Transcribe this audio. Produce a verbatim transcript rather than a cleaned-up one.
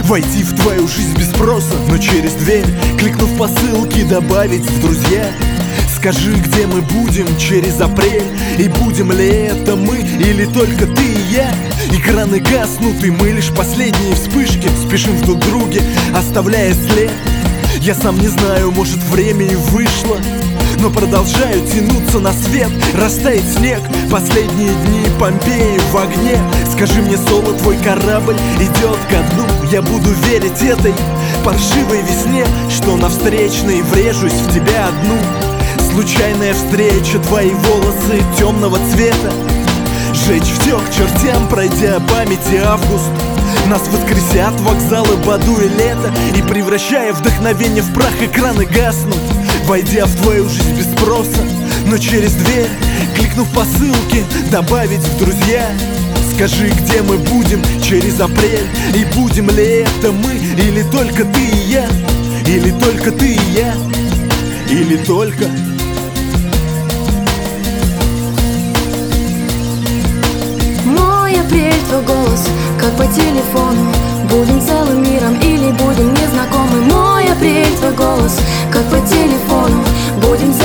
Войти в твою жизнь без спроса, но через дверь, кликнув по ссылке, добавить в друзья. Скажи, где мы будем через апрель, и будем ли это мы, или только ты и я? Экраны гаснут, и мы лишь последние вспышки спешим в друг друге, оставляя след. Я сам не знаю, может, время и вышло, но продолжаю тянуться на свет. Растает снег, последние дни Помпеи в огне. Скажи мне, соло, твой корабль идет ко дну. Я буду верить этой паршивой весне, что на встречной врежусь в тебя одну. Случайная встреча, твои волосы темного цвета, жечь все к чертям, пройдя памяти август. Нас воскресят вокзалы, Баду и лето, и превращая вдохновение в прах, экраны гаснут. Войдя в твою жизнь без спроса, но через дверь, кликнув по ссылке, добавить в друзья. Скажи, где мы будем через апрель, и будем ли это мы, или только ты и я? Или только ты и я? Или только... Мой апрель, твой голос, как по телефону. Будем целым миром или будем незнакомы? Мой апрель, твой голос, как по телефону. Будем целым